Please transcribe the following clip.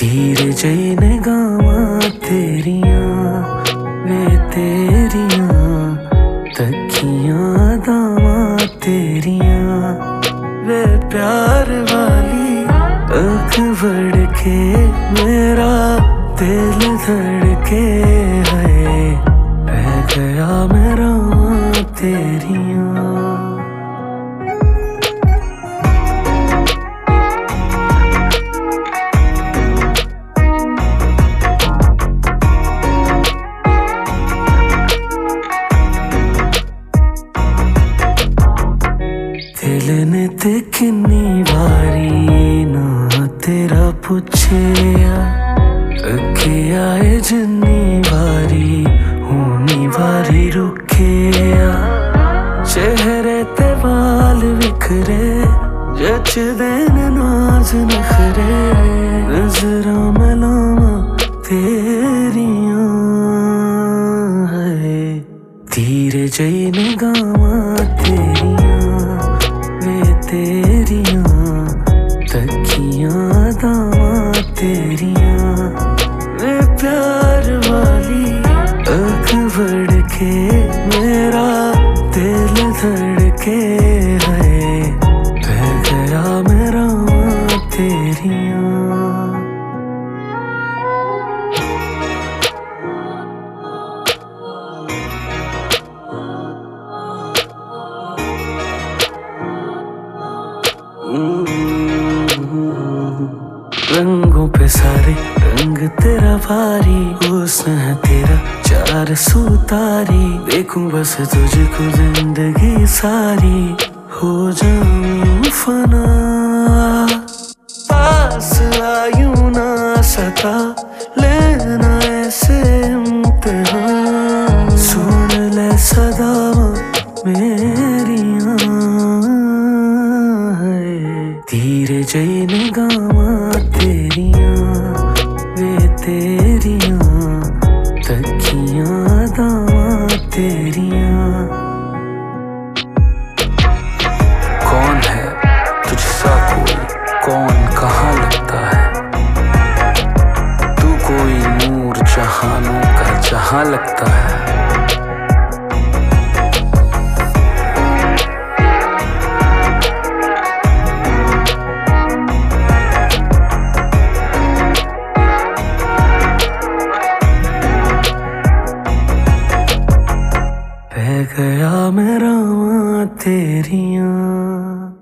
धीरे जई निगाहां तेरियां वे तेरियां तकियां दावां तेरियां वे प्यार वाली अख बढ़ के मेरा दिल धड़के है रह गया मेरा तेरियां। दिल ने ते किन्नी वारी ना तेरा पुछया अगे आए जिन्नी वारी होनी वारी रुकिया चेहरे ते वाल विखरे जचदे ने नाज नखरे नजरां मिलावां तेरियां है धीरे जई निगाहां तेरियां वे तेरियां तकियां दावां तेरियां वे प्यार वाली अख बढ़ के मेरा दिल धड़के है रह गया मेरा तेरियां। रंगों पे सारे रंग तेरा भारी हुस्न है तेरा चार सुतारी देखूं बस तुझको जिंदगी सारी हो जाऊं फना पास आयूं ना सका लेना ऐसे इम्तिहान सुन ले सदावां मेरियां धीरे जई निगाहां तेरियां वे तेरियां तकियां दावां तेरियां। कौन है तुझसा कोई कौन कहाँ लगता है तू कोई नूर जहानों का जहां लगता है। रह गया मेरा तेरियां।